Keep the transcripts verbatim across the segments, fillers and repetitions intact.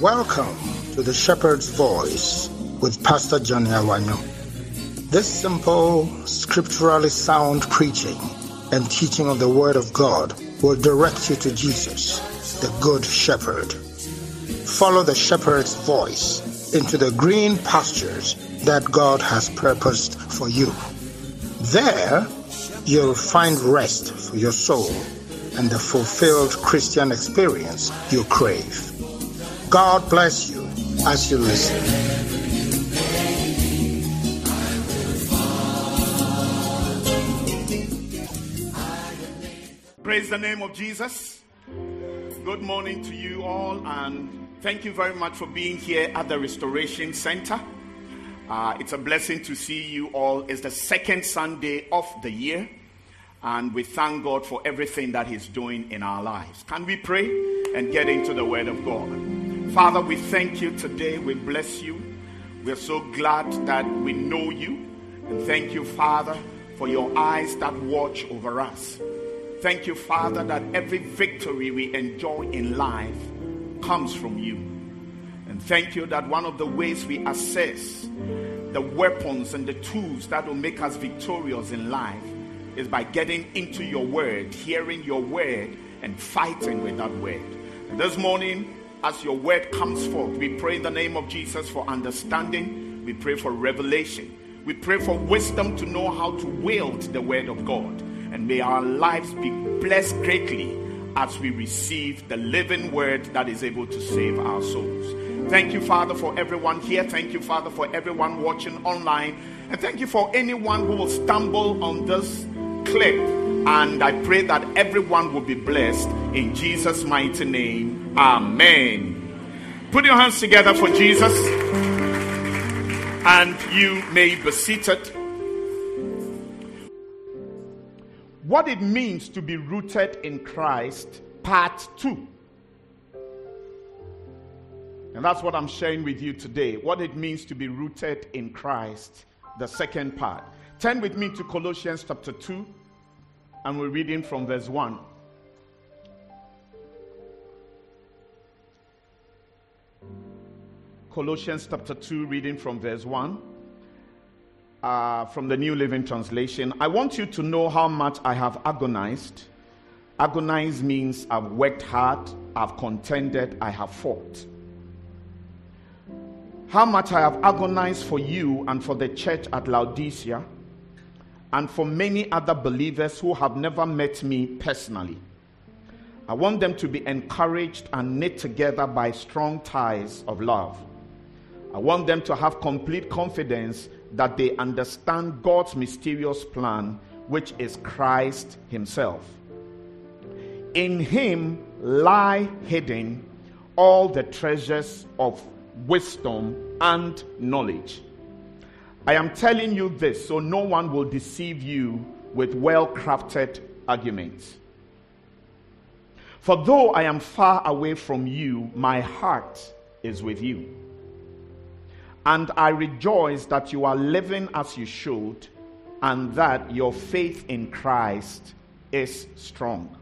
Welcome to the Shepherd's Voice with Pastor Johnny Awanyo. This simple, scripturally sound preaching and teaching of the Word of God will direct you to Jesus, the Good Shepherd. Follow the Shepherd's voice into the green pastures that God has purposed for you. There, you'll find rest for your soul and the fulfilled Christian experience you crave. God bless you as you listen. Praise the name of Jesus. Good morning to you all, and thank you very much for being here at the Restoration Center. Uh, it's a blessing to see you all. It's the second Sunday of the year, and we thank God for everything that He's doing in our lives. Can we pray and get into the Word of God? Father, we thank you today. We bless you. We're so glad that we know you. And thank you, Father, for your eyes that watch over us. Thank you, Father, that every victory we enjoy in life comes from you. And thank you that one of the ways we assess the weapons and the tools that will make us victorious in life is by getting into your word, hearing your word, and fighting with that word. And this morning, as your word comes forth, we pray in the name of Jesus for understanding. We pray for revelation. We pray for wisdom to know how to wield the word of God. And may our lives be blessed greatly as we receive the living word that is able to save our souls. Thank you, Father, for everyone here. Thank you, Father, for everyone watching online. And thank you for anyone who will stumble on this clip. And I pray that everyone will be blessed in Jesus' mighty name. Amen. Put your hands together for Jesus. And you may be seated. What it means to be rooted in Christ, part two. And that's what I'm sharing with you today. What it means to be rooted in Christ, the second part. Turn with me to Colossians chapter two. And we're reading from verse one. Colossians chapter two, reading from verse one. Uh, from the New Living Translation. I want you to know how much I have agonized. Agonize means I've worked hard, I've contended, I have fought. How much I have agonized for you and for the church at Laodicea, and for many other believers who have never met me personally. I want them to be encouraged and knit together by strong ties of love. I want them to have complete confidence that they understand God's mysterious plan, which is Christ Himself. In Him lie hidden all the treasures of wisdom and knowledge. I am telling you this so no one will deceive you with well-crafted arguments. For though I am far away from you, my heart is with you. And I rejoice that you are living as you should, and that your faith in Christ is strong.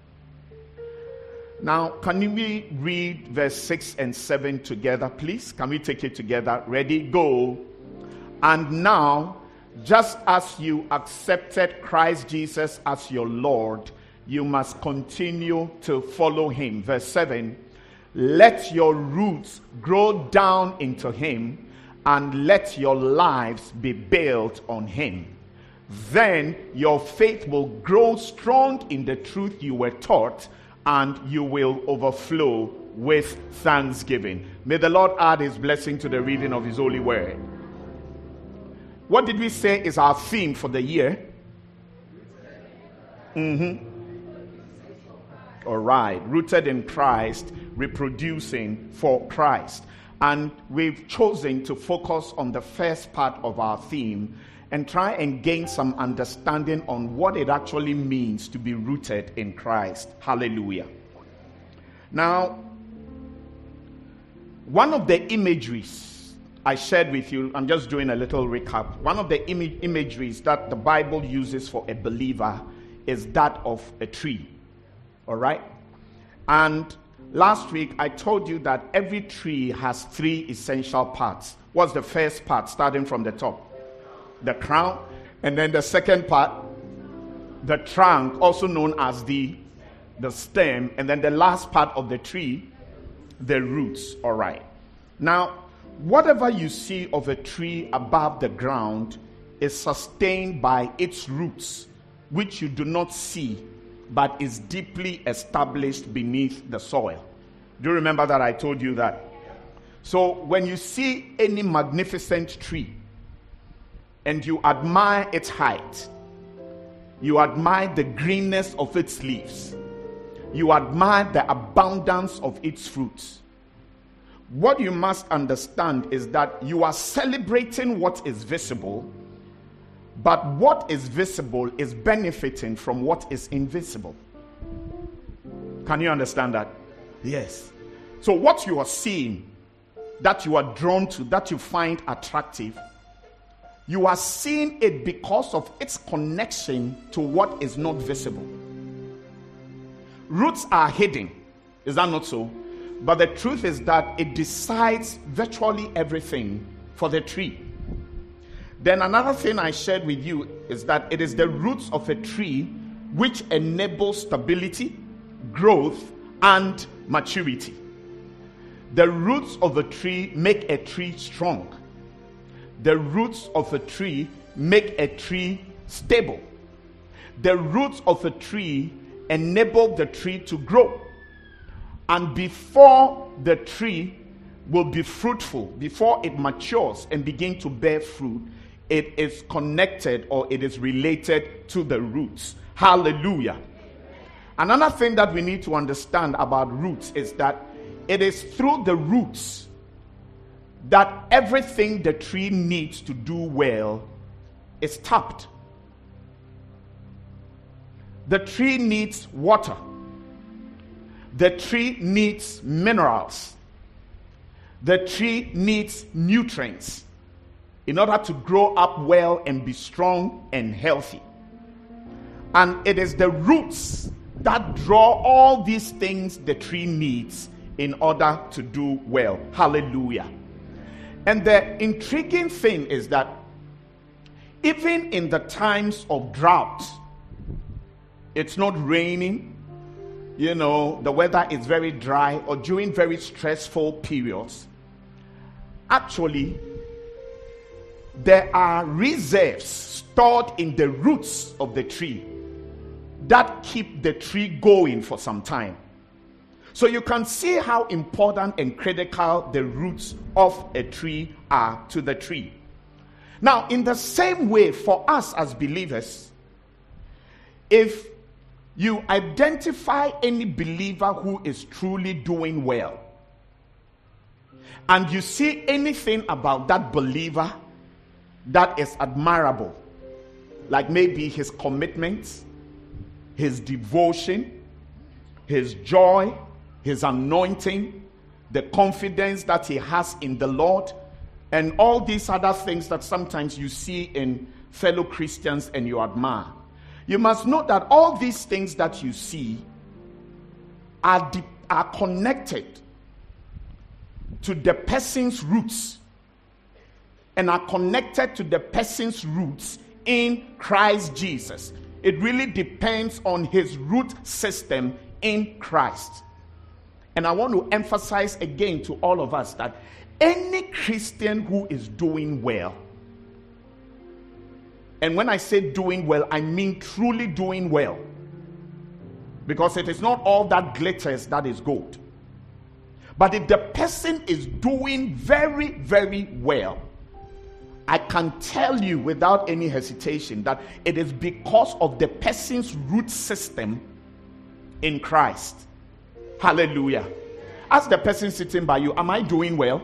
Now, can we read verse six and seven together, please? Can we take it together? Ready, go. And now, just as you accepted Christ Jesus as your Lord, you must continue to follow Him. Verse seven, let your roots grow down into Him, and let your lives be built on Him. Then your faith will grow strong in the truth you were taught, and you will overflow with thanksgiving. May the Lord add His blessing to the reading of His holy word. What did we say is our theme for the year? Mm-hmm. All right. Rooted in Christ, reproducing for Christ. And we've chosen to focus on the first part of our theme and try and gain some understanding on what it actually means to be rooted in Christ. Hallelujah. Now, one of the imageries I shared with you, I'm just doing a little recap. One of the im- imageries that the Bible uses for a believer is that of a tree. All right? And Last week, I told you that every tree has three essential parts. What's the first part, starting from the top? The crown. And then the second part, the trunk, also known as the, the stem. And then the last part of the tree, the roots. All right. Now, whatever you see of a tree above the ground is sustained by its roots, which you do not see, but is deeply established beneath the soil. Do you remember that I told you that? So when you see any magnificent tree and you admire its height, you admire the greenness of its leaves, you admire the abundance of its fruits, what you must understand is that you are celebrating what is visible, but what is visible is benefiting from what is invisible. Can you understand that? Yes. So what you are seeing, that you are drawn to, that you find attractive, you are seeing it because of its connection to what is not visible. Roots are hidden. Is that not so? But the truth is that it decides virtually everything for the tree. Then another thing I shared with you is that it is the roots of a tree which enable stability, growth, and maturity. The roots of a tree make a tree strong. The roots of a tree make a tree stable. The roots of a tree enable the tree to grow. And before the tree will be fruitful, before it matures and begin to bear fruit, it is connected or it is related to the roots. Hallelujah. Another thing that we need to understand about roots is that it is through the roots that everything the tree needs to do well is tapped. The tree needs water. The tree needs minerals. The tree needs nutrients in order to grow up well and be strong and healthy. And it is the roots that draw all these things the tree needs in order to do well. Hallelujah. And the intriguing thing is that even in the times of drought, it's not raining, you know, the weather is very dry, or during very stressful periods, actually, there are reserves stored in the roots of the tree that keep the tree going for some time. So you can see how important and critical the roots of a tree are to the tree. Now, in the same way, for us as believers, if you identify any believer who is truly doing well, and you see anything about that believer that is admirable, like maybe his commitment, his devotion, his joy, his anointing, the confidence that he has in the Lord, and all these other things that sometimes you see in fellow Christians and you admire, you must know that all these things that you see are, de- are connected to the person's roots and are connected to the person's roots in Christ Jesus. It really depends on his root system in Christ. And I want to emphasize again to all of us that any Christian who is doing well, and when I say doing well, I mean truly doing well, because it is not all that glitters that is gold. But if the person is doing very, very well, I can tell you without any hesitation that it is because of the person's root system in Christ. Hallelujah. Ask the person sitting by you, am I doing well?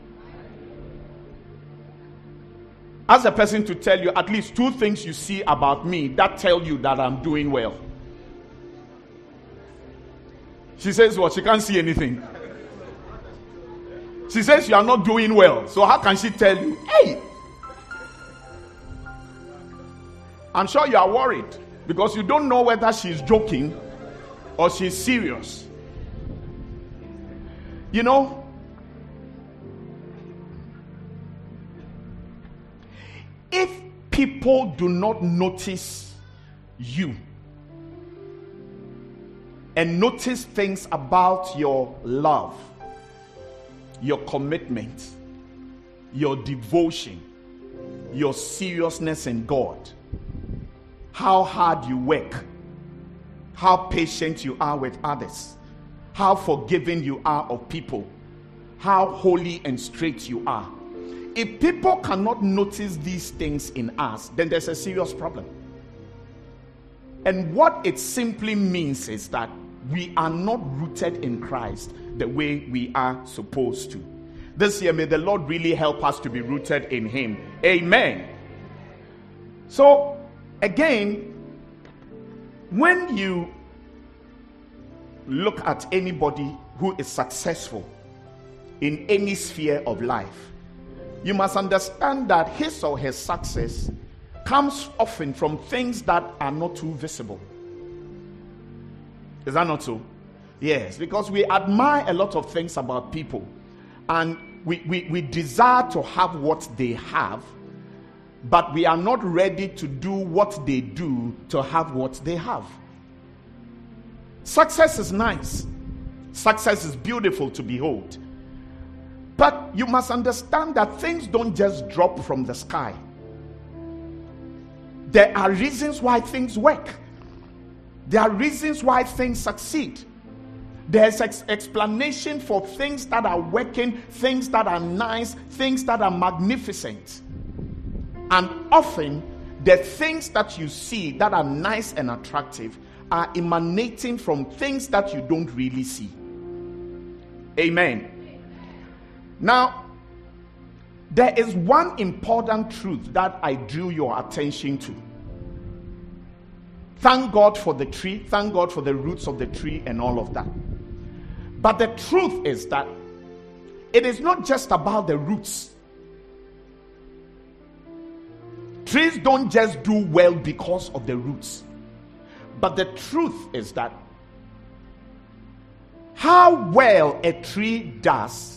Ask the person to tell you at least two things you see about me that tell you that I'm doing well. She says what? She can't see anything. She says you are not doing well. So how can she tell you, hey? I'm sure you are worried because you don't know whether she's joking or she's serious. You know, if people do not notice you and notice things about your love, your commitment, your devotion, your seriousness in God, how hard you work, how patient you are with others, how forgiving you are of people, how holy and straight you are. If people cannot notice these things in us, then there's a serious problem. And what it simply means is that we are not rooted in Christ the way we are supposed to. This year, may the Lord really help us to be rooted in Him. Amen. So, again, when you look at anybody who is successful in any sphere of life, you must understand that his or her success comes often from things that are not too visible. Is that not so? Yes, because we admire a lot of things about people, and we, we, we desire to have what they have, but we are not ready to do what they do to have what they have. Success is nice. Success is beautiful to behold. But you must understand that things don't just drop from the sky. There are reasons why things work. There are reasons why things succeed. There's ex- explanation for things that are working, things that are nice, things that are magnificent. And often, the things that you see that are nice and attractive are emanating from things that you don't really see. Amen. Now, there is one important truth that I drew your attention to. Thank God for the tree, thank God for the roots of the tree and all of that. But the truth is that it is not just about the roots. Trees don't just do well because of the roots. But the truth is that how well a tree does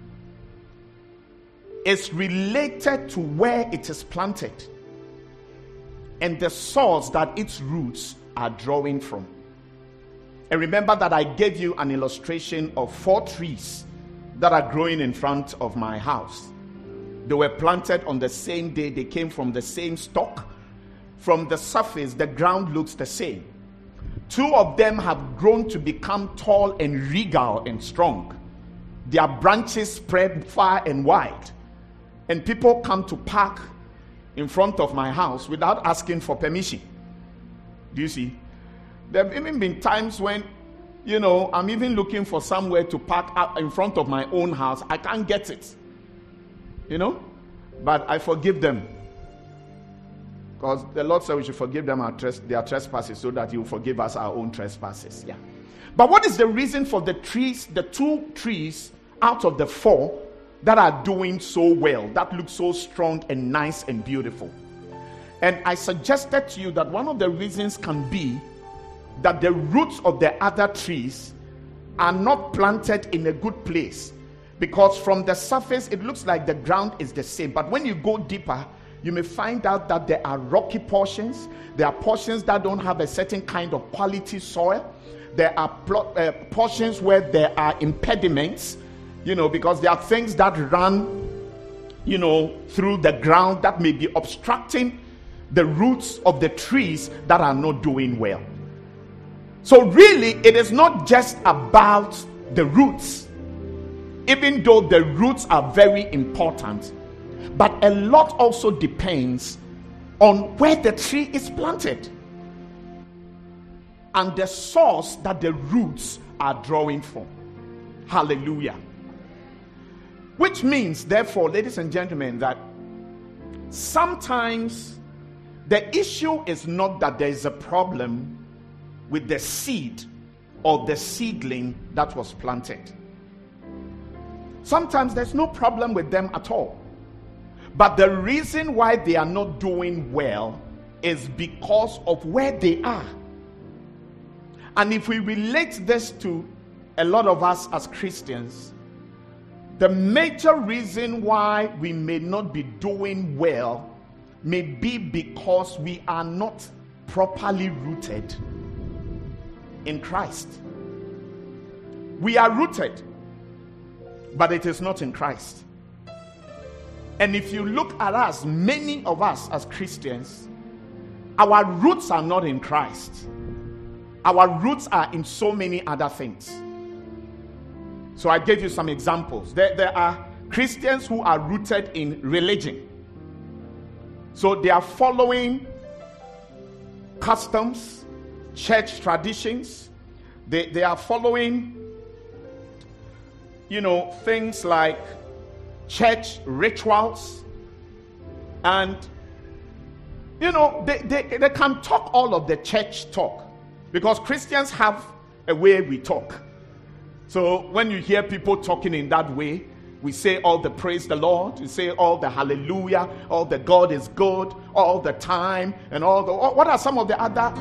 is related to where it is planted and the source that its roots are drawing from. And remember that I gave you an illustration of four trees that are growing in front of my house. They were planted on the same day. They came from the same stock. From the surface, the ground looks the same. Two of them have grown to become tall and regal and strong. Their branches spread far and wide. And people come to park in front of my house without asking for permission. Do you see? There have even been times when, you know, I'm even looking for somewhere to park out in front of my own house. I can't get it. You know? But I forgive them. Because the Lord said we should forgive them our tres- their trespasses so that He will forgive us our own trespasses. Yeah. But what is the reason for the trees, the two trees out of the four that are doing so well, that look so strong and nice and beautiful? And I suggested to you that one of the reasons can be that the roots of the other trees are not planted in a good place. Because from the surface, it looks like the ground is the same. But when you go deeper, you may find out that there are rocky portions. There are portions that don't have a certain kind of quality soil. There are pl- uh, portions where there are impediments, you know, because there are things that run, you know, through the ground that may be obstructing the roots of the trees that are not doing well. So really, it is not just about the roots, even though the roots are very important. But a lot also depends on where the tree is planted and the source that the roots are drawing from. Hallelujah. Which means, therefore, ladies and gentlemen, that sometimes the issue is not that there is a problem with the seed or the seedling that was planted. Sometimes there's no problem with them at all. But the reason why they are not doing well is because of where they are. And if we relate this to a lot of us as Christians, the major reason why we may not be doing well may be because we are not properly rooted in Christ. We are rooted, but it is not in Christ. And if you look at us, many of us as Christians, our roots are not in Christ. Our roots are in so many other things. So I gave you some examples. There, there are Christians who are rooted in religion. So they are following customs, church traditions. They, they are following, you know, things like church rituals. And, you know, they, they, they can talk all of the church talk. Because Christians have a way we talk. So when you hear people talking in that way, we say all the praise the Lord, we say all the hallelujah, all the God is good, all the time, and all the... What are some of the other...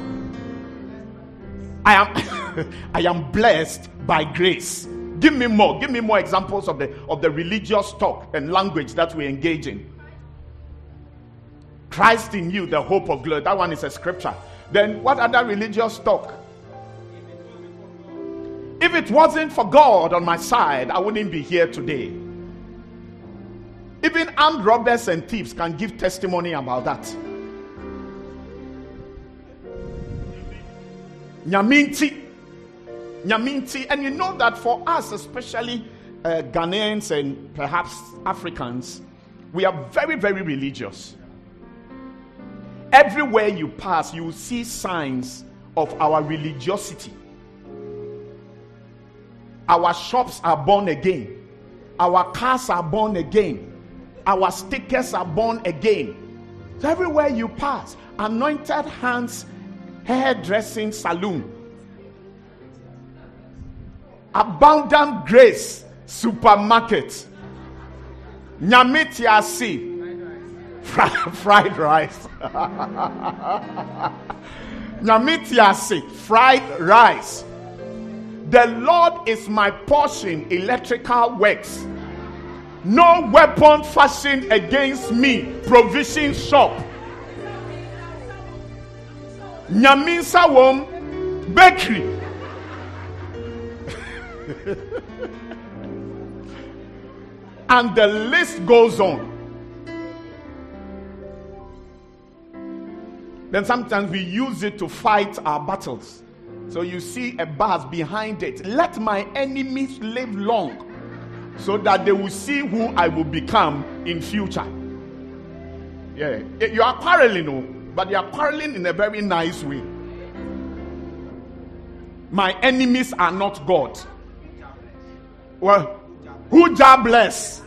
I am I am blessed by grace. Give me more. Give me more examples of the of the religious talk and language that we engage in. Christ in you, the hope of glory. That one is a scripture. Then what other religious talk? If it wasn't for God on my side, I wouldn't be here today. Even armed robbers and thieves can give testimony about that. Nyaminti. Nyaminti. And you know that for us, especially uh, Ghanaians and perhaps Africans, we are very, very religious. Everywhere you pass, you will see signs of our religiosity. Our shops are born again. Our cars are born again. Our stickers are born again. So everywhere you pass, anointed hands, hairdressing salon, abundant grace supermarket, nyamitiasi, fried rice, nyamitiasi, fried rice. The Lord is my portion, electrical works. No weapon fashioned against me, provision shop. Nyaminsa wom bakery. And the list goes on. Then sometimes we use it to fight our battles. So you see a bars behind it. Let my enemies live long, so that they will see who I will become in future. Yeah, you are quarreling, but you are quarreling in a very nice way. My enemies are not God. Well, who Jah bless?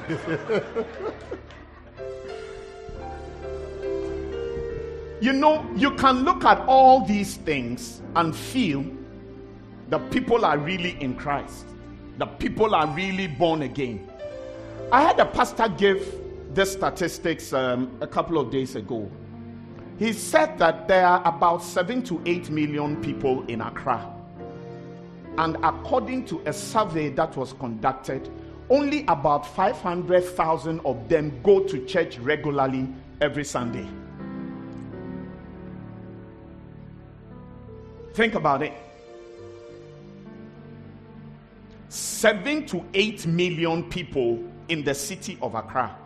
You know, you can look at all these things and feel the people are really in Christ. The people are really born again. I had a pastor give this statistics um, a couple of days ago. He said that there are about seven to eight million people in Accra. And according to a survey that was conducted, only about five hundred thousand of them go to church regularly every Sunday. Think about it. Seven to eight million people in the city of Accra.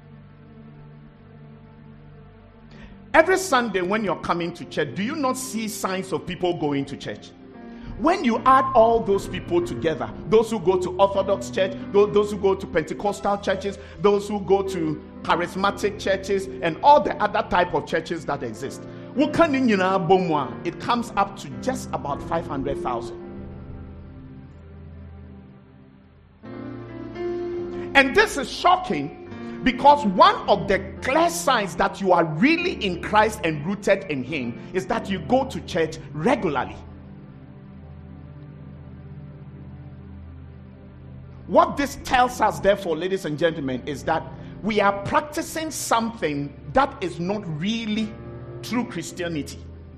Every Sunday when you're coming to church, do you not see signs of people going to church? When you add all those people together, those who go to Orthodox church, those who go to Pentecostal churches, those who go to charismatic churches, and all the other type of churches that exist, it comes up to just about five hundred thousand. And this is shocking, because one of the clear signs that you are really in Christ and rooted in Him is that you go to church regularly. What this tells us, therefore, ladies and gentlemen, is that we are practicing something that is not really true Christianity.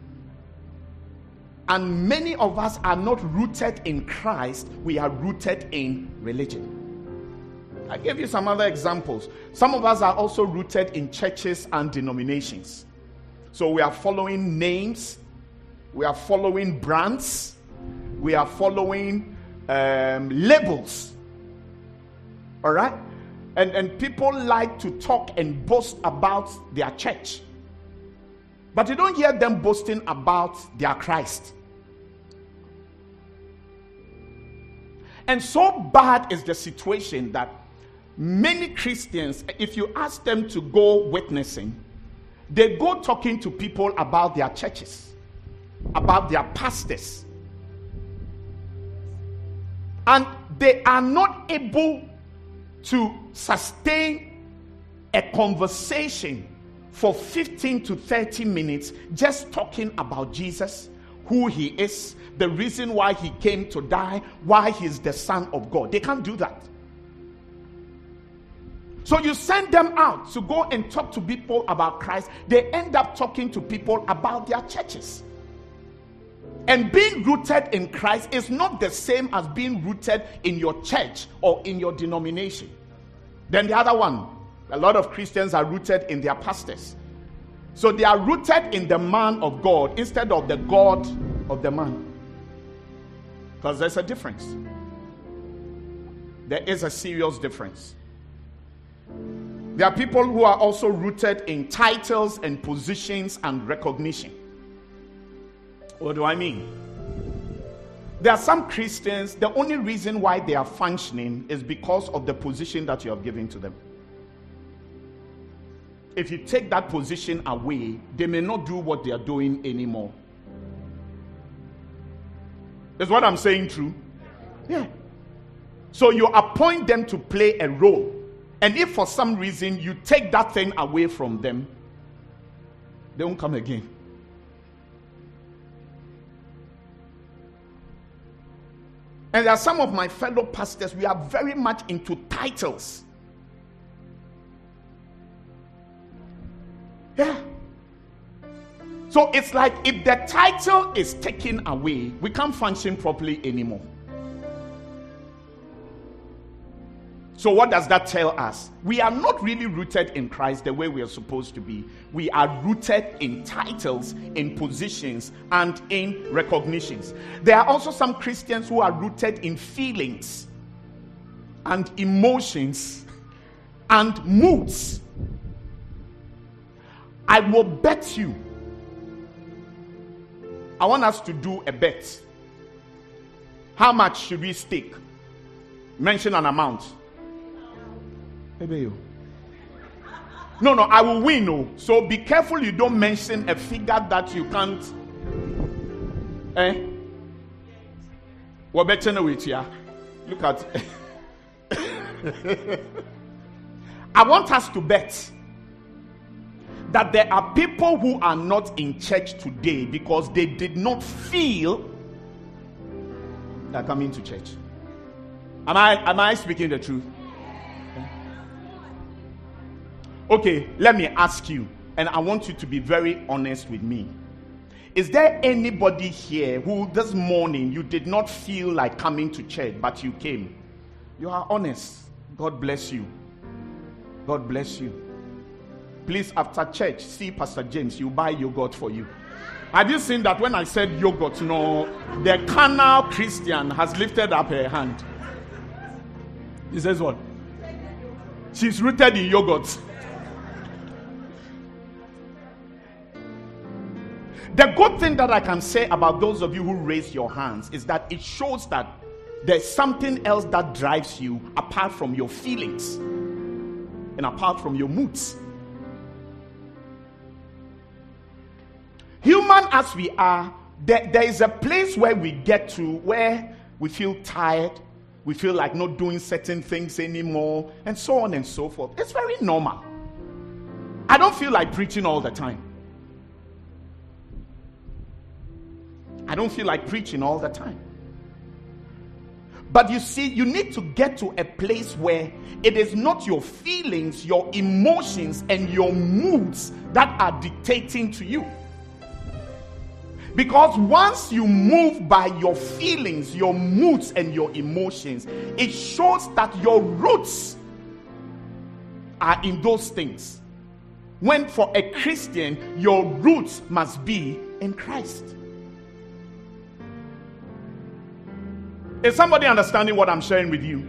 And many of us are not rooted in Christ, we are rooted in religion. I gave you some other examples. Some of us are also rooted in churches and denominations. So we are following names, we are following brands, we are following um, labels. All right? And, and people like to talk and boast about their church. But you don't hear them boasting about their Christ. And so bad is the situation that many Christians, if you ask them to go witnessing, they go talking to people about their churches, about their pastors. And they are not able to sustain a conversation for fifteen to thirty minutes just talking about Jesus, who he is, the reason why he came to die, why he's the Son of God. They can't do that. So you send them out to go and talk to people about Christ. They end up talking to people about their churches. And being rooted in Christ is not the same as being rooted in your church or in your denomination. Then the other one, a lot of Christians are rooted in their pastors. So they are rooted in the man of God instead of the God of the man. Because there's a difference. There is a serious difference. There are people who are also rooted in titles and positions and recognition. What do I mean? There are some Christians, the only reason why they are functioning is because of the position that you have given to them. If you take that position away, they may not do what they are doing anymore. Is what I'm saying true? Yeah. So you appoint them to play a role. And if for some reason you take that thing away from them, they won't come again. And there are some of my fellow pastors, we are very much into titles. Yeah. So it's like if the title is taken away, we can't function properly anymore. So what does that tell us? We are not really rooted in Christ the way we are supposed to be. We are rooted in titles, in positions, and in recognitions. There are also some Christians who are rooted in feelings and emotions and moods. I will bet you. I want us to do a bet. How much should we stake? Mention an amount. No, no, I will win. No. So be careful you don't mention a figure that you can't. Eh? We're better know it here. Look at. I want us to bet that there are people who are not in church today because they did not feel they're coming to church. Am I am I speaking the truth? Okay, let me ask you, and I want you to be very honest with me. Is there anybody here who this morning you did not feel like coming to church, but you came? You are honest. God bless you. God bless you. Please, after church, see Pastor James. He'll buy yogurt for you. Have you seen that when I said yogurt, no, the carnal Christian has lifted up her hand. He says what? She's rooted in yogurt. The good thing that I can say about those of you who raise your hands is that it shows that there's something else that drives you apart from your feelings and apart from your moods. Human as we are, there, there is a place where we get to where we feel tired, we feel like not doing certain things anymore, and so on and so forth. It's very normal. I don't feel like preaching all the time. I don't feel like preaching all the time. But you see, you need to get to a place where it is not your feelings, your emotions, and your moods that are dictating to you. Because once you move by your feelings, your moods, and your emotions, it shows that your roots are in those things. When for a Christian, your roots must be in Christ. Is somebody understanding what I'm sharing with you?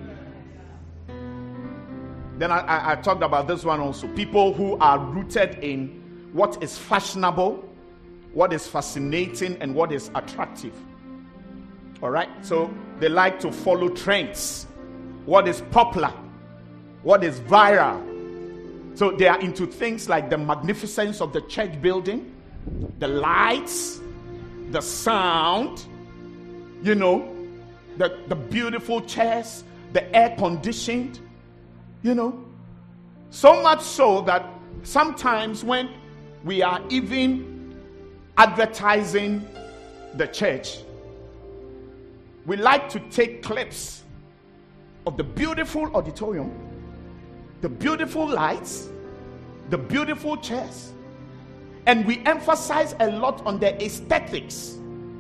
Then I, I, I talked about this one also. People who are rooted in what is fashionable, what is fascinating, and what is attractive. All right? So they like to follow trends. What is popular? What is viral? So they are into things like the magnificence of the church building, the lights, the sound, you know, the, the beautiful chairs, the air conditioned, you know. So much so that sometimes when we are even advertising the church, we like to take clips of the beautiful auditorium, the beautiful lights, the beautiful chairs, and we emphasize a lot on the aesthetics.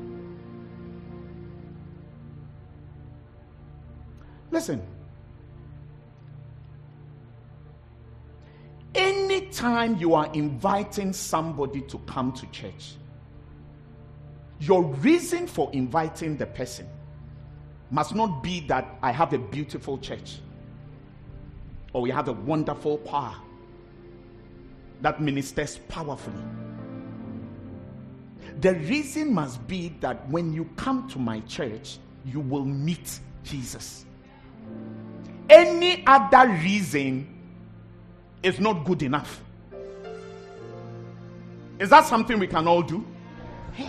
Listen, anytime you are inviting somebody to come to church, your reason for inviting the person must not be that I have a beautiful church or we have a wonderful choir that ministers powerfully. The reason must be that when you come to my church, you will meet Jesus. Any other reason is not good enough. Is that something we can all do? Hey.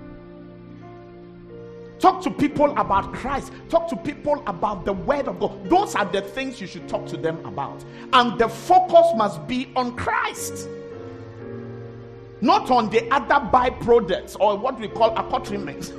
Talk to people about Christ. Talk to people about the Word of God. Those are the things you should talk to them about. And the focus must be on Christ, not on the other byproducts or what we call accoutrements.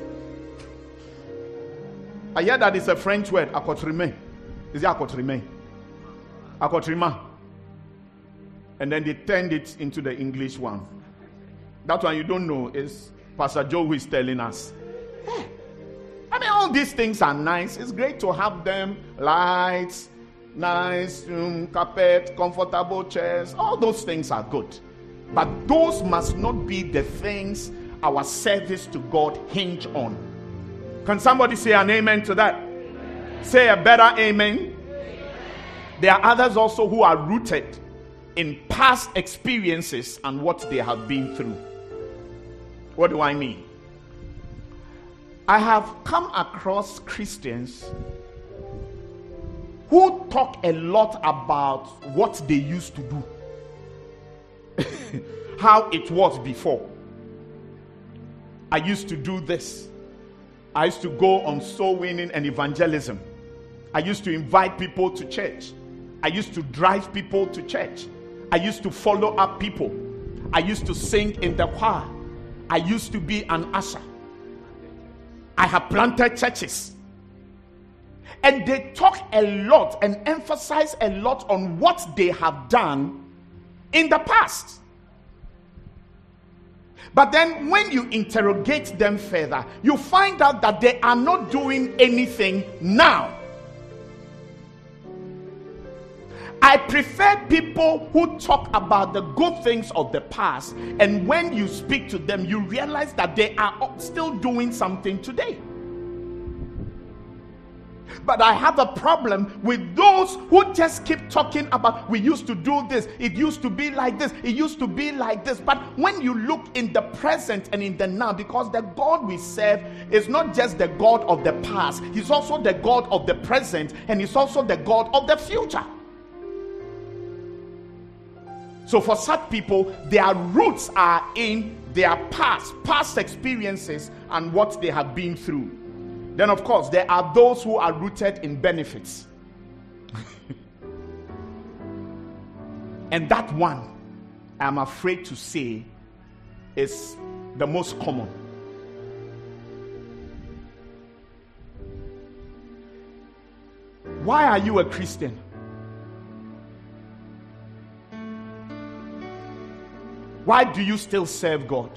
I hear that it's a French word, accoutrement. Is it accoutrement? Accoutrement. And then they turned it into the English one. That one you don't know is Pastor Joe who is telling us. Hey, I mean, all these things are nice. It's great to have them. Lights, nice um, carpet, comfortable chairs. All those things are good. But those must not be the things our service to God hinge on. Can somebody say an amen to that? Amen. Say a better amen. Amen. There are others also who are rooted in past experiences and what they have been through. What do I mean? I have come across Christians who talk a lot about what they used to do. How it was before. I used to do this. I used to go on soul winning and evangelism. I used to invite people to church. I used to drive people to church. I used to follow up people. I used to sing in the choir. I used to be an usher. I have planted churches. And they talk a lot and emphasize a lot on what they have done in the past. But then when you interrogate them further, you find out that they are not doing anything now. I prefer people who talk about the good things of the past, and when you speak to them, you realize that they are still doing something today. But I have a problem with those who just keep talking about, we used to do this, it used to be like this, it used to be like this. But when you look in the present and in the now, because the God we serve is not just the God of the past, He's also the God of the present, and He's also the God of the future. So for such people, their roots are in their past, past experiences and what they have been through. Then, of course, there are those who are rooted in benefits. And that one, I'm afraid to say, is the most common. Why are you a Christian? Why do you still serve God?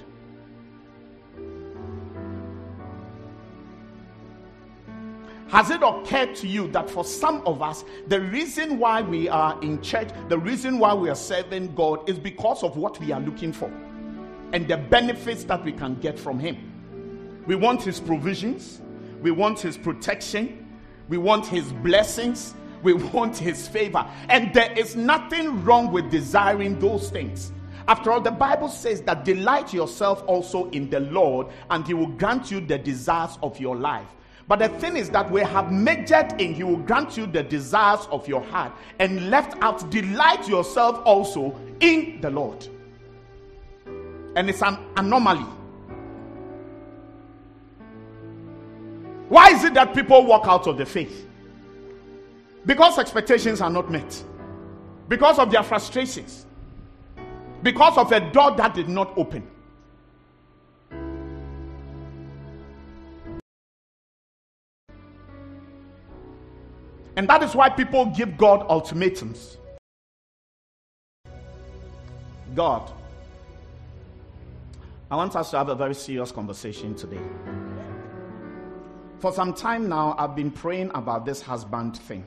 Has it occurred to you that for some of us, the reason why we are in church, the reason why we are serving God is because of what we are looking for and the benefits that we can get from Him? We want His provisions. We want His protection. We want His blessings. We want His favor. And there is nothing wrong with desiring those things. After all, the Bible says that delight yourself also in the Lord, and He will grant you the desires of your life. But the thing is that we have majored in He will grant you the desires of your heart and left out delight yourself also in the Lord. And it's an anomaly. Why is it that people walk out of the faith? Because expectations are not met. Because of their frustrations. Because of a door that did not open. And that is why people give God ultimatums. God, I want us to have a very serious conversation today. For some time now, I've been praying about this husband thing.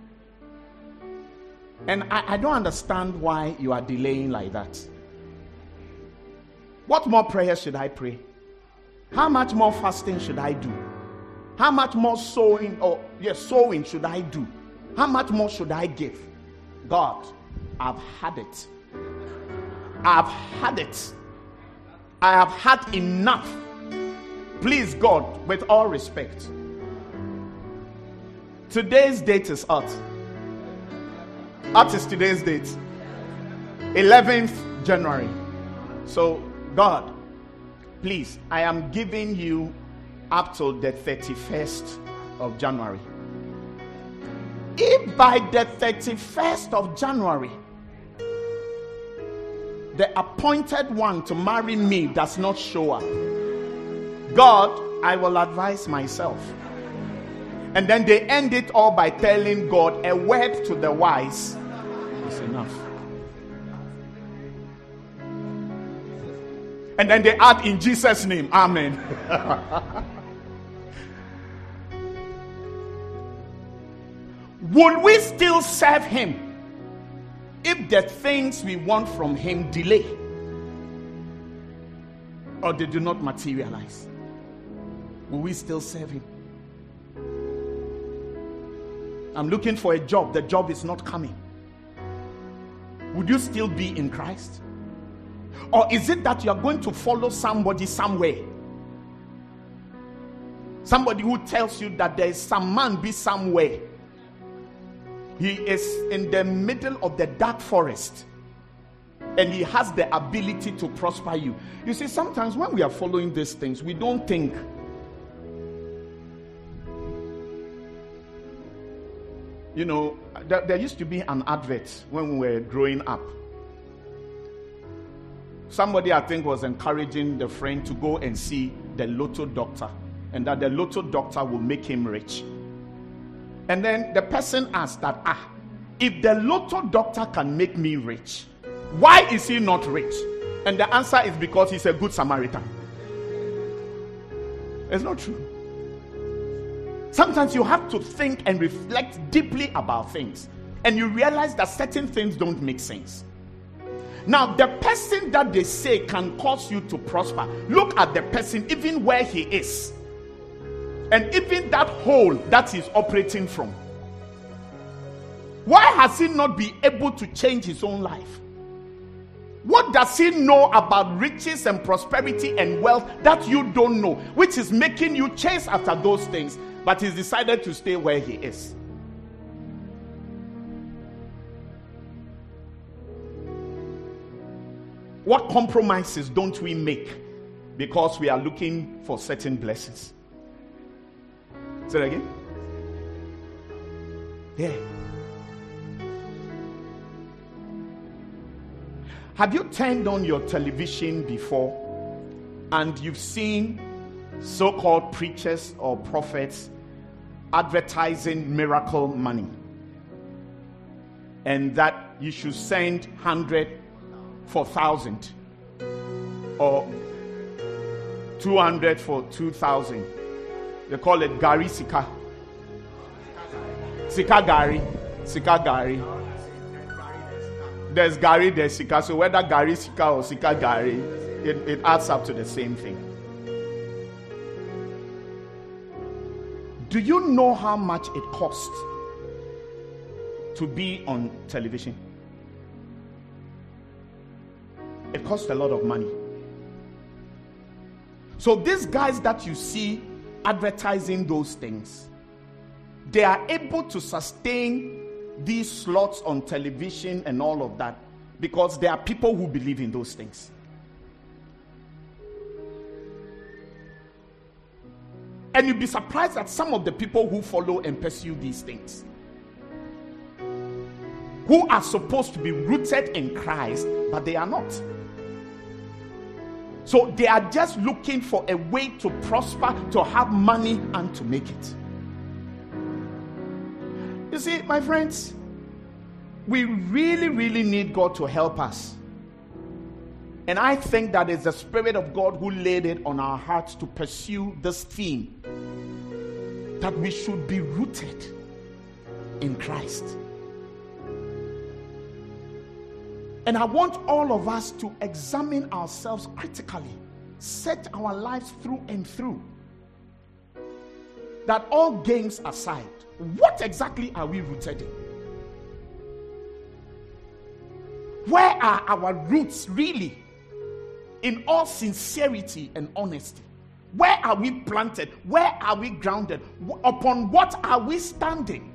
And I, I don't understand why you are delaying like that. What more prayers should I pray? How much more fasting should I do? How much more sowing or yes, sowing should I do? How much more should I give? God, I've had it. I've had it. I have had enough. Please, God, with all respect. Today's date is out. What is today's date? eleventh January. So, God, please, I am giving you up till the thirty-first of January. If by the thirty-first of January, the appointed one to marry me does not show up, God, I will advise myself. And then they end it all by telling God, a word to the wise is enough. And then they add, in Jesus' name, amen. Would we still serve Him if the things we want from Him delay or they do not materialize? Will we still serve Him? I'm looking for a job. The job is not coming. Would you still be in Christ? Or is it that you are going to follow somebody somewhere? Somebody who tells you that there is some man be somewhere. He is in the middle of the dark forest. And he has the ability to prosper you. You see, sometimes when we are following these things, we don't think. You know, there, there used to be an advert when we were growing up. Somebody, I think, was encouraging the friend to go and see the lotto doctor, and that the lotto doctor will make him rich. And then the person asked that, ah, if the lotto doctor can make me rich, why is he not rich? And the answer is because he's a good Samaritan. It's not true. Sometimes you have to think and reflect deeply about things, and you realize that certain things don't make sense. Now, the person that they say can cause you to prosper, look at the person even where he is, and even that hole that he's operating from. Why has he not been able to change his own life? What does he know about riches and prosperity and wealth that you don't know, which is making you chase after those things, but he's decided to stay where he is? What compromises don't we make because we are looking for certain blessings? Say that again? Yeah. Have you turned on your television before and you've seen so-called preachers or prophets advertising miracle money, and that you should send hundred for thousand or two hundred for two thousand? They call it Gari Sika. Sika Gary. Sika Gary. There's Gary, there's Sika. So whether Gary Sika or Sika Gary, it, it adds up to the same thing. Do you know how much it costs to be on television? It costs a lot of money. So these guys that you see advertising those things, they are able to sustain these slots on television and all of that because there are people who believe in those things. And you'll be surprised at some of the people who follow and pursue these things, who are supposed to be rooted in Christ, but they are not. So they are just looking for a way to prosper, to have money, and to make it. You see, my friends, we really, really need God to help us. And I think that it's the Spirit of God who laid it on our hearts to pursue this theme, that we should be rooted in Christ. And I want all of us to examine ourselves critically, set our lives through and through. That all games aside, what exactly are we rooted in? Where are our roots really? In all sincerity and honesty, where are we planted? Where are we grounded? Upon what are we standing?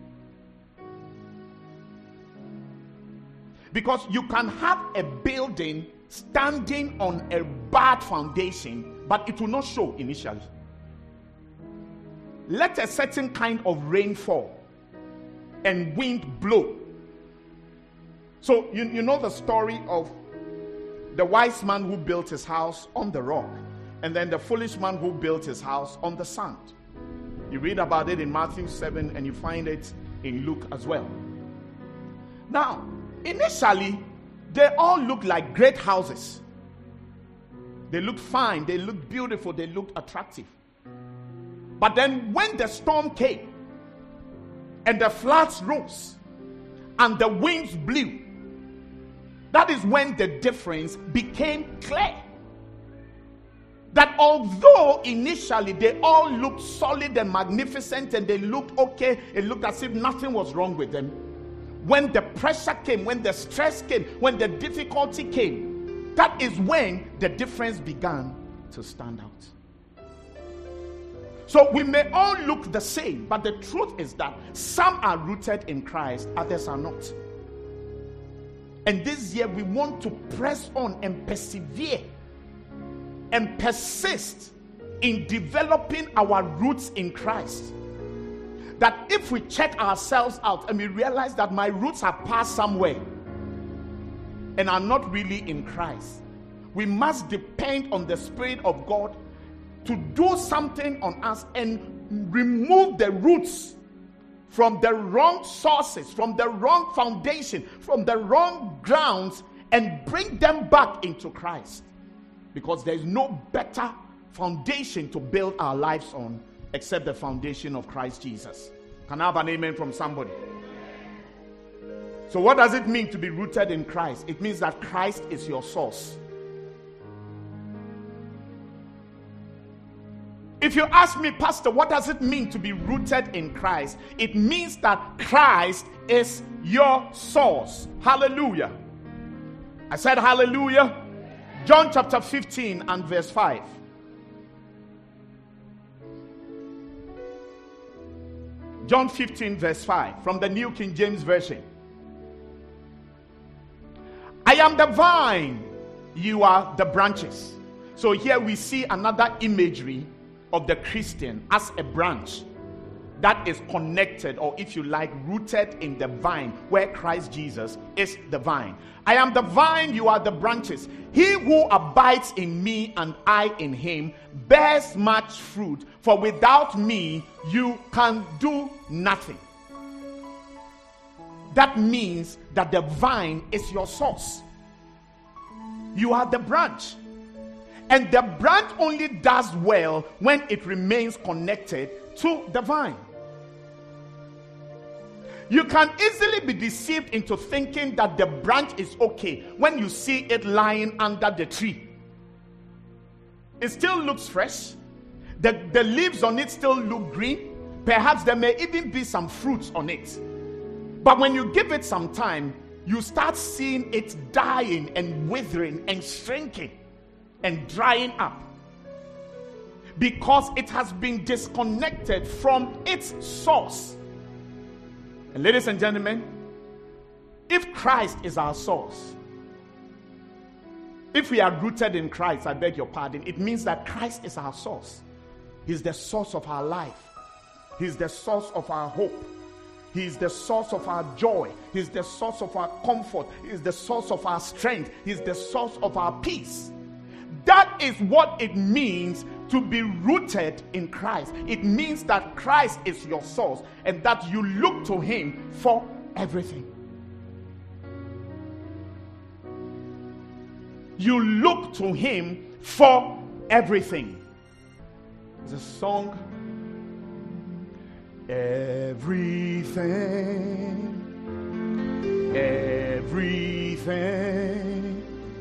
Because you can have a building standing on a bad foundation, but it will not show initially. Let a certain kind of rain fall and wind blow. So you, you know the story of the wise man who built his house on the rock, and then the foolish man who built his house on the sand. You read about it in Matthew seven, and you find it in Luke as well. Now, initially, they all looked like great houses. They looked fine, they looked beautiful, they looked attractive. But then when the storm came, and the floods rose, and the winds blew, that is when the difference became clear. That although initially they all looked solid and magnificent and they looked okay, it looked as if nothing was wrong with them. When the pressure came, when the stress came, when the difficulty came, that is when the difference began to stand out. So we may all look the same, but the truth is that some are rooted in Christ, others are not. And this year we want to press on and persevere and persist in developing our roots in Christ. That if we check ourselves out and we realize that my roots have passed somewhere and are not really in Christ, we must depend on the Spirit of God to do something on us and remove the roots from the wrong sources, from the wrong foundation, from the wrong grounds, and bring them back into Christ. Because there is no better foundation to build our lives on except the foundation of Christ Jesus. Can I have an amen from somebody? So what does it mean to be rooted in Christ? It means that Christ is your source. If you ask me, Pastor, what does it mean to be rooted in Christ? It means that Christ is your source. Hallelujah. I said hallelujah. John chapter fifteen and verse five. John fifteen verse five from the New King James Version. I am the vine, you are the branches. So here we see another imagery of the Christian as a branch that is connected, or if you like, rooted in the vine, where Christ Jesus is the vine. I am the vine, you are the branches. He who abides in me and I in him bears much fruit, for without me you can do nothing. That means that the vine is your source. You are the branch. And the branch only does well when it remains connected to the vine. You can easily be deceived into thinking that the branch is okay when you see it lying under the tree. It still looks fresh. The, the leaves on it still look green. Perhaps there may even be some fruits on it. But when you give it some time, you start seeing it dying and withering and shrinking and drying up, because it has been disconnected from its source. And ladies and gentlemen, if Christ is our source, if we are rooted in Christ, I beg your pardon, it means that Christ is our source. He's the source of our life. He's the source of our hope. He's the source of our joy. He's the source of our comfort. He's the source of our strength. He's the source of our peace. That is what it means to be rooted in Christ. It means that Christ is your source and that you look to him for everything. You look to him for everything. There's a song. Everything, everything,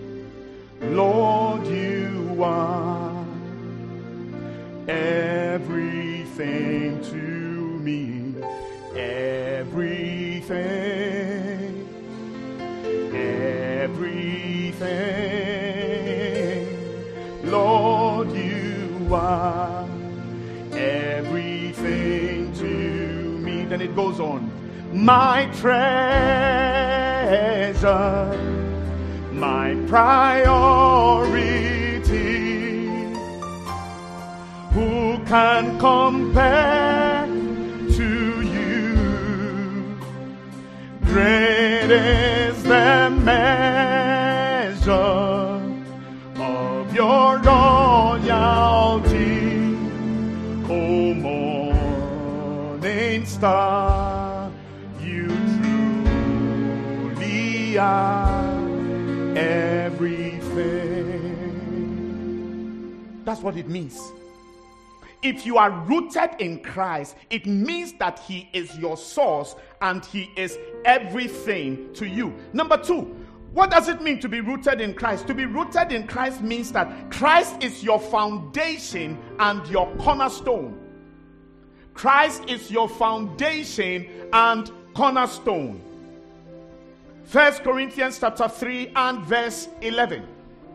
Lord, you are everything to me. Everything, everything, Lord, you are everything to me. Then it goes on. My treasure, my priority, who can compare to you? Great is the measure of your royalty, O morning star, you truly are everything. That's what it means. If you are rooted in Christ, it means that he is your source and he is everything to you. Number two, what does it mean to be rooted in Christ? To be rooted in Christ means that Christ is your foundation and your cornerstone. Christ is your foundation and cornerstone. First Corinthians chapter three and verse eleven.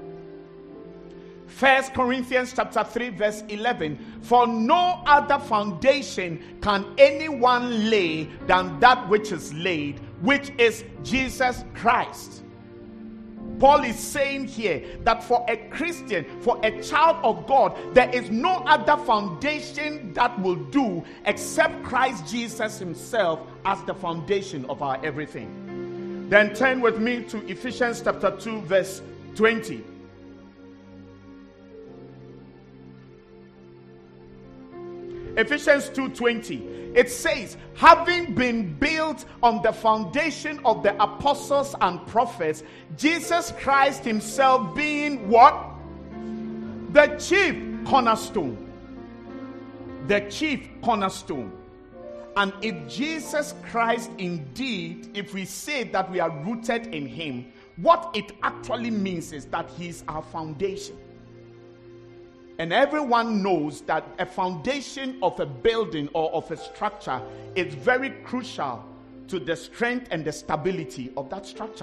First Corinthians chapter three verse eleven. For no other foundation can anyone lay than that which is laid, which is Jesus Christ. Paul is saying here that for a Christian, for a child of God, there is no other foundation that will do except Christ Jesus himself as the foundation of our everything. Then turn with me to Ephesians chapter two verse twenty. Ephesians two twenty. It says, having been built on the foundation of the apostles and prophets, Jesus Christ himself being what? The chief cornerstone. The chief cornerstone. And if Jesus Christ indeed, if we say that we are rooted in him, what it actually means is that he is our foundation. And everyone knows that a foundation of a building or of a structure is very crucial to the strength and the stability of that structure.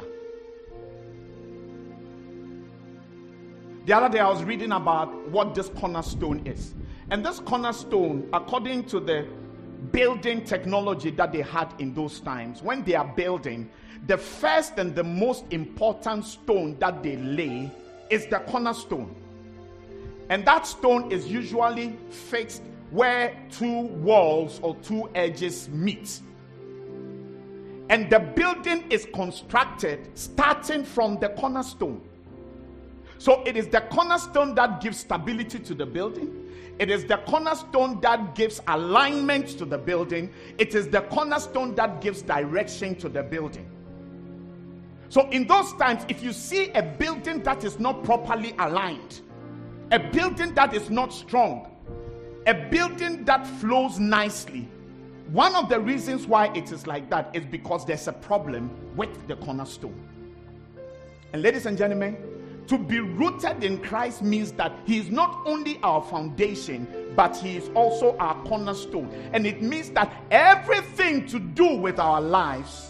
The other day I was reading about what this cornerstone is. And this cornerstone, according to the building technology that they had in those times, when they are building, the first and the most important stone that they lay is the cornerstone. And that stone is usually fixed where two walls or two edges meet. And the building is constructed starting from the cornerstone. So it is the cornerstone that gives stability to the building. It is the cornerstone that gives alignment to the building. It is the cornerstone that gives direction to the building. So in those times, if you see a building that is not properly aligned, a building that is not strong, a building that flows nicely, One of the reasons why it is like that is because there's a problem with the cornerstone. And ladies and gentlemen, to be rooted in Christ means that he is not only our foundation, but he is also our cornerstone. And it means that everything to do with our lives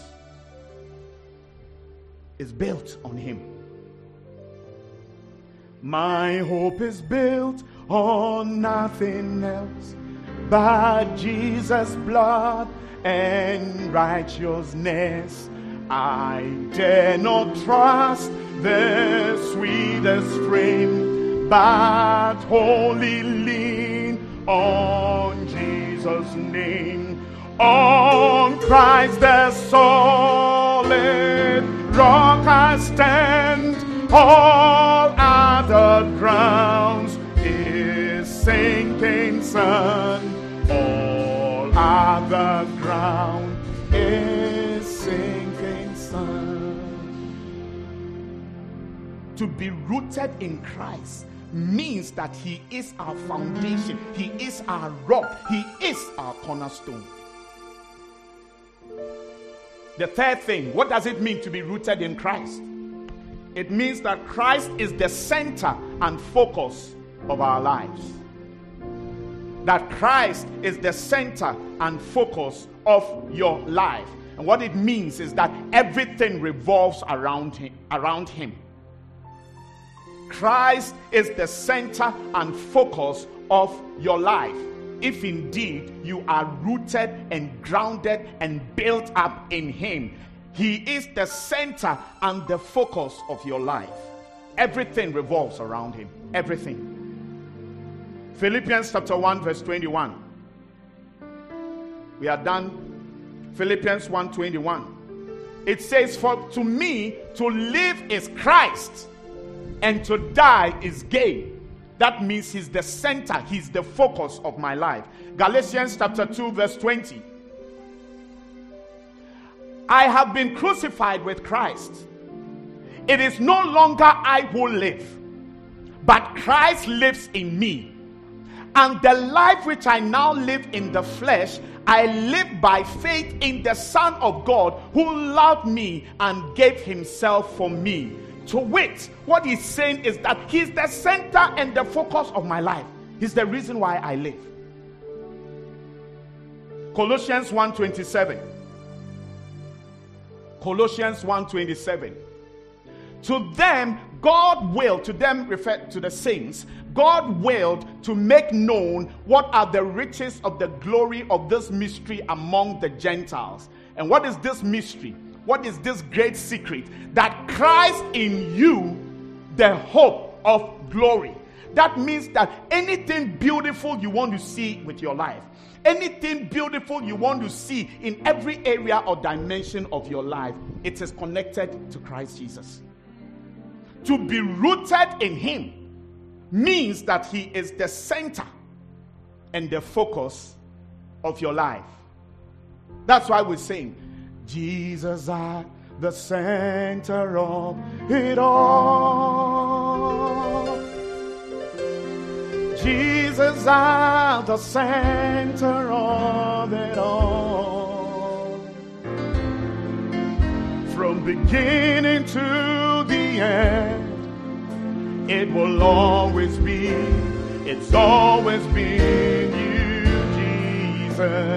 is built on him. My hope is built on nothing else but Jesus' blood and righteousness. I dare not trust the sweetest frame, but wholly lean on Jesus' name. On Christ the solid rock I stand. All other grounds is sinking sun. All other ground is sinking sun. To be rooted in Christ means that he is our foundation, he is our rock, he is our cornerstone. The third thing, what does it mean to be rooted in Christ? It means that Christ is the center and focus of our lives. That Christ is the center and focus of your life. And what it means is that everything revolves around him, around him. Christ is the center and focus of your life, if indeed you are rooted and grounded and built up in him. He is the center and the focus of your life. Everything revolves around him. Everything. Philippians chapter one verse twenty-one. We are done. Philippians one twenty-one. It says, for to me to live is Christ, and to die is gain. That means he's the center, he's the focus of my life. Galatians chapter two verse twenty. I have been crucified with Christ. It is no longer I who live, but Christ lives in me. And the life which I now live in the flesh, I live by faith in the Son of God, who loved me and gave himself for me. To wit, what he's saying is that he's the center and the focus of my life. He's the reason why I live. Colossians one twenty-seven. Colossians one twenty-seven. To them, God willed, to them refer to the saints, God willed to make known what are the riches of the glory of this mystery among the Gentiles. And what is this mystery? What is this great secret? That Christ in you, the hope of glory. That means that anything beautiful you want to see with your life, anything beautiful you want to see in every area or dimension of your life, it is connected to Christ Jesus. To be rooted in him means that he is the center and the focus of your life. That's why we're saying, Jesus at the center of it all. Jesus at the center of it all. From beginning to the end, it will always be, it's always been you,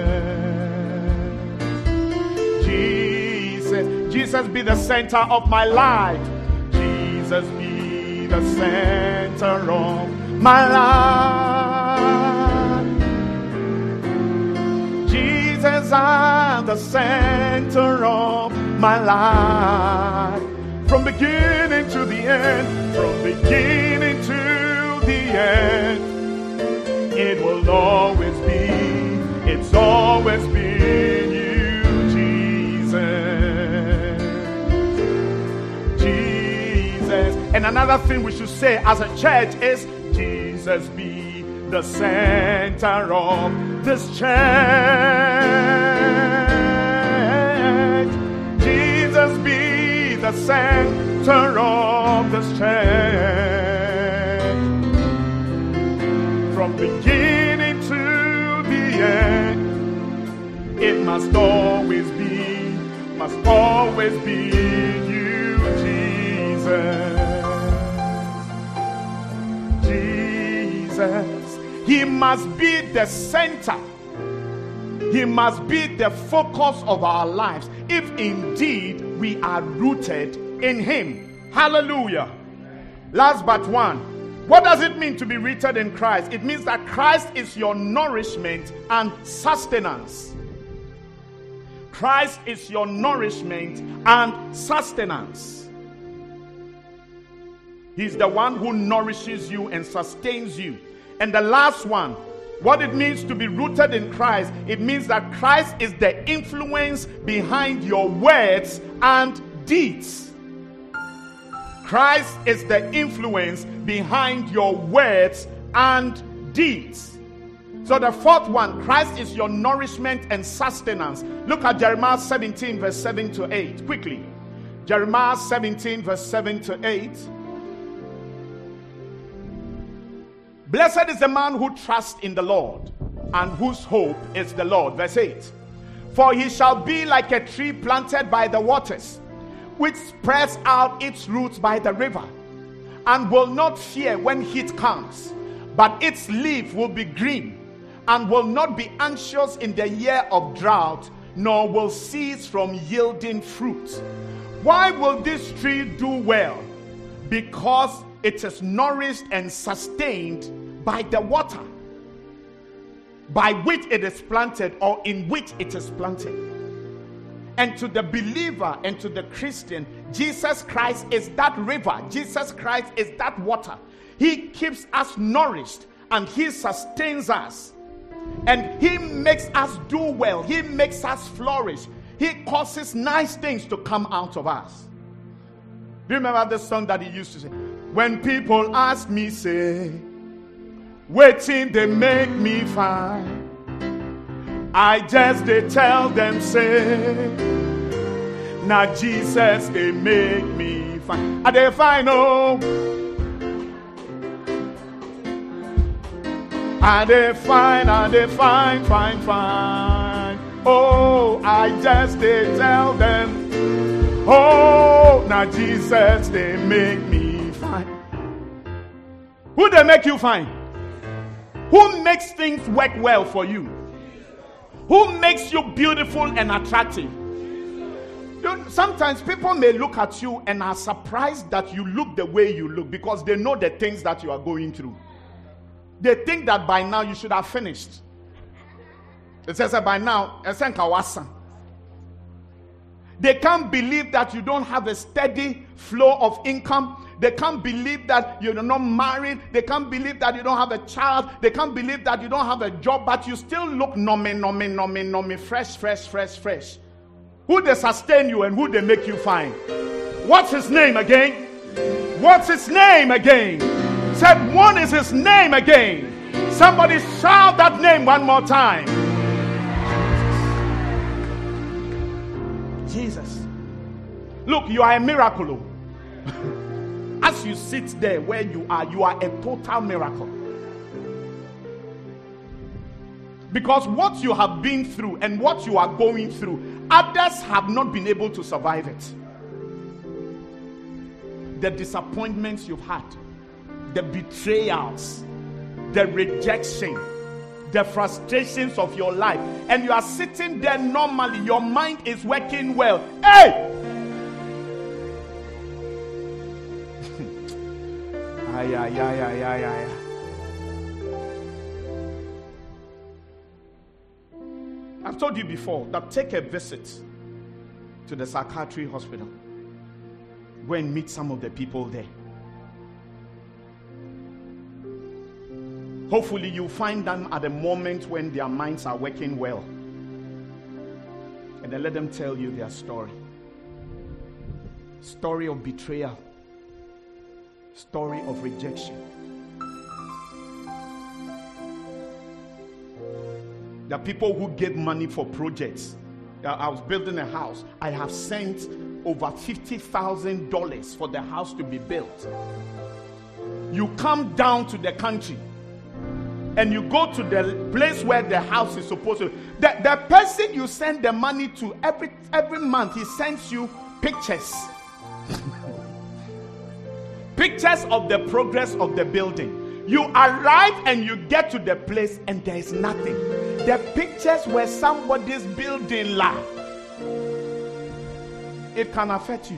Jesus. Jesus, Jesus be the center of my life. Jesus be the center of my life. Jesus at the center of my life. From beginning to the end, from beginning to the end, it will always be, it's always been you, Jesus. Jesus. And another thing we should say as a church is, Jesus be the center of this church. Jesus be the center of this church. From beginning to the end, It must always be, must always be you, Jesus. Jesus. He must be the center. He must be the focus of our lives, if indeed we are rooted in him. Hallelujah. Last but one. What does it mean to be rooted in Christ? It means that Christ is your nourishment and sustenance. Christ is your nourishment and sustenance. He's the one who nourishes you and sustains you. And the last one, what it means to be rooted in Christ, it means that Christ is the influence behind your words and deeds. Christ is the influence behind your words and deeds. So the fourth one, Christ is your nourishment and sustenance. Look at Jeremiah seventeen verse seven to eight quickly. Jeremiah seventeen verse seven to eight. Blessed is the man who trusts in the Lord and whose hope is the Lord. Verse eight. For he shall be like a tree planted by the waters, which spreads out its roots by the river, and will not fear when heat comes, but its leaf will be green, and will not be anxious in the year of drought, nor will cease from yielding fruit. Why will this tree do well? Because it is nourished and sustained by the water by which it is planted, or in which it is planted. And to the believer and to the Christian, Jesus Christ is that river. Jesus Christ is that water. He keeps us nourished and he sustains us. And he makes us do well. He makes us flourish. He causes nice things to come out of us. Do you remember the song that he used to say? When people ask me, say, waiting they make me fine, I just they tell them, say, now Jesus they make me fine. Are they fine? Oh, are they fine? Are they fine? Fine, fine. Oh, I just they tell them, oh, now Jesus they make me fine. Who they make you fine? Who makes things work well for you? Who makes you beautiful and attractive? You know, sometimes people may look at you and are surprised that you look the way you look, because they know the things that you are going through. They think that by now you should have finished. It says that by now, they can't believe that you don't have a steady flow of income. They can't believe that you're not married. They can't believe that you don't have a child. They can't believe that you don't have a job, but you still look nomi, nomi, nomi, nomi, fresh, fresh, fresh, fresh. Who they sustain you and who they make you fine? What's his name again? What's his name again? Said, one is his name again. Somebody shout that name one more time. Jesus. Look, you are a miracle. As you sit there where you are, you are a total miracle. Because what you have been through and what you are going through, others have not been able to survive it. The disappointments you've had, the betrayals, the rejection, the frustrations of your life, and you are sitting there normally, your mind is working well. Hey! ay, ay, ay, ay, ay, ay. I've told you before that take a visit to the psychiatry hospital. Go and meet some of the people there. Hopefully you find them at a moment when their minds are working well. And then let them tell you their story. Story of betrayal. Story of rejection. There are people who gave money for projects. I was building a house. I have sent over fifty thousand dollars for the house to be built. You come down to the country and you go to the place where the house is supposed to, the, the person you send the money to, every every month he sends you pictures. Pictures of the progress of the building. You arrive and you get to the place and there is nothing. The pictures were somebody's building life. It can affect you.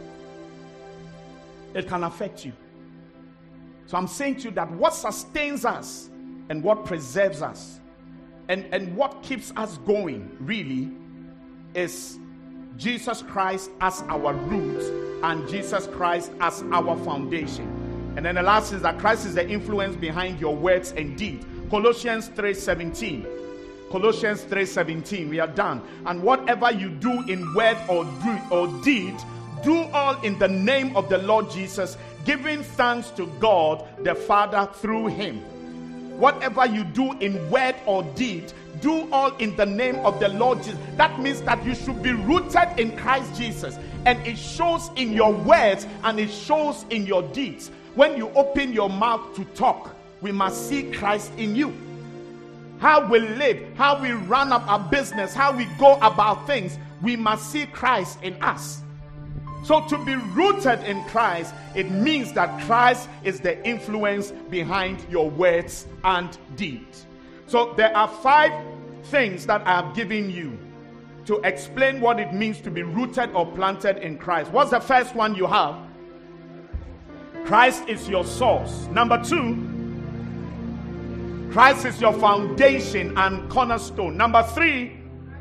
It can affect you. So I'm saying to you that what sustains us and what preserves us and, and what keeps us going really is Jesus Christ as our roots and Jesus Christ as our foundation. And then the last is that Christ is the influence behind your words and deeds. Colossians three seventeen. Colossians three seventeen. We are done. And whatever you do in word or do or deed, do all in the name of the Lord Jesus, giving thanks to God the Father through him. Whatever you do in word or deed, do all in the name of the Lord Jesus. That means that you should be rooted in Christ Jesus. And it shows in your words and it shows in your deeds. When you open your mouth to talk, we must see Christ in you. How we live, how we run up our business, how we go about things, we must see Christ in us. So to be rooted in Christ, it means that Christ is the influence behind your words and deeds. So there are five things that I have given you to explain what it means to be rooted or planted in Christ. What's the first one you have? Christ is your source. Number two, Christ is your foundation and cornerstone. Number three,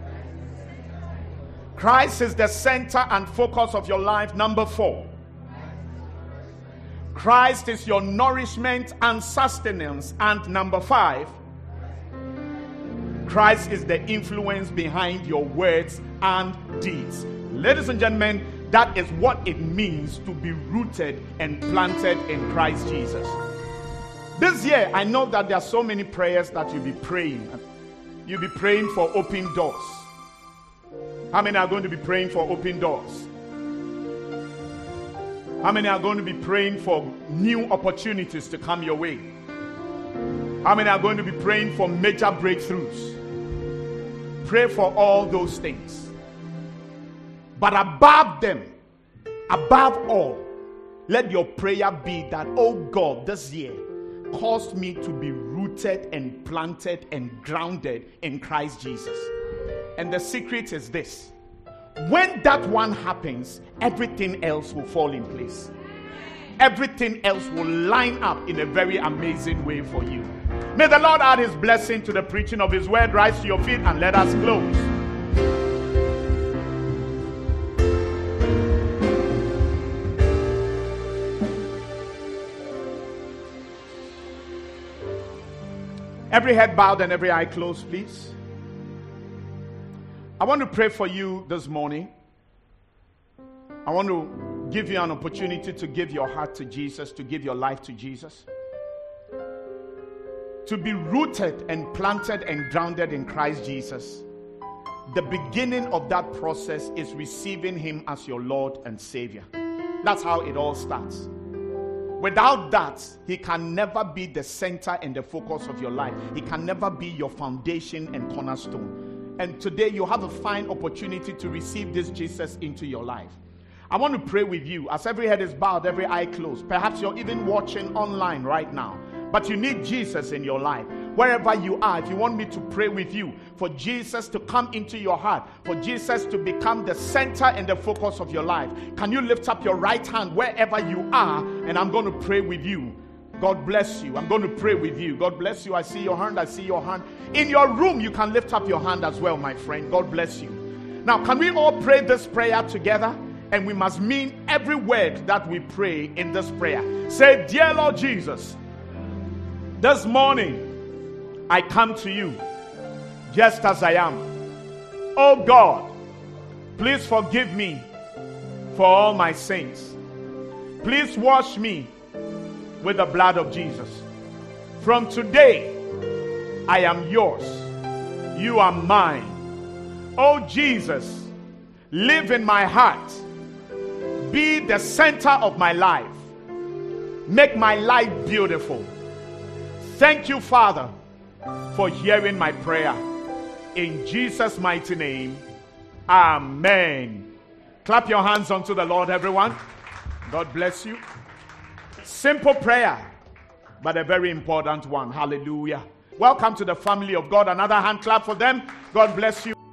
Christ is the center and focus of your life. Number four, Christ is your nourishment and sustenance. And number five, Christ is the influence behind your words and deeds. Ladies and gentlemen, that is what it means to be rooted and planted in Christ Jesus. This year, I know that there are so many prayers that you'll be praying. You'll be praying for open doors. How many are going to be praying for open doors? How many are going to be praying for new opportunities to come your way? How many are going to be praying for major breakthroughs? Pray for all those things. But above them, above all, let your prayer be that, oh God, this year, cause me to be rooted and planted and grounded in Christ Jesus. And the secret is this: when that one happens, everything else will fall in place. Everything else will line up in a very amazing way for you. May the Lord add his blessing to the preaching of his word. Rise to your feet and let us close. Every head bowed and every eye closed, please. I want to pray for you this morning. I want to give you an opportunity to give your heart to Jesus, to give your life to Jesus. To be rooted and planted and grounded in Christ Jesus. The beginning of that process is receiving him as your Lord and Savior. That's how it all starts. Without that, he can never be the center and the focus of your life. He can never be your foundation and cornerstone. And today you have a fine opportunity to receive this Jesus into your life. I want to pray with you as every head is bowed, every eye closed. Perhaps you're even watching online right now, but you need Jesus in your life. Wherever you are, if you want me to pray with you for Jesus to come into your heart, for Jesus to become the center and the focus of your life, can you lift up your right hand wherever you are, and I'm going to pray with you. God bless you. I'm going to pray with you. God bless you. I see your hand. I see your hand. In your room, you can lift up your hand as well, my friend. God bless you. Now, can we all pray this prayer together? And we must mean every word that we pray in this prayer. Say, dear Lord Jesus, this morning, I come to you just as I am. Oh God, please forgive me for all my sins. Please wash me with the blood of Jesus. From today, I am yours. You are mine. Oh Jesus, live in my heart. Be the center of my life. Make my life beautiful. Thank you, Father, for hearing my prayer. In Jesus' mighty name, amen. Clap your hands unto the Lord, everyone. God bless you. Simple prayer, but a very important one. Hallelujah. Welcome to the family of God. Another hand clap for them. God bless you.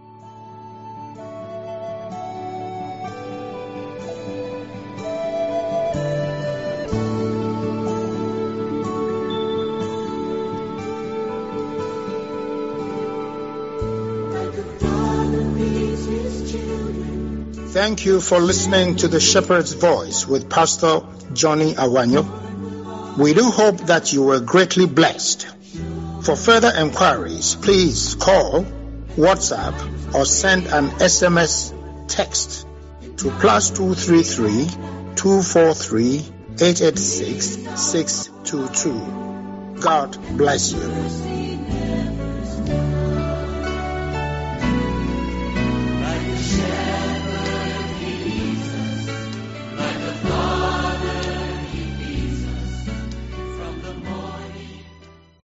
Thank you for listening to The Shepherd's Voice with Pastor Johnny Awanyo. We do hope that you were greatly blessed. For further enquiries, please call, WhatsApp, or send an S M S text to plus two three three, two four three, eight eight six, six two two. God bless you.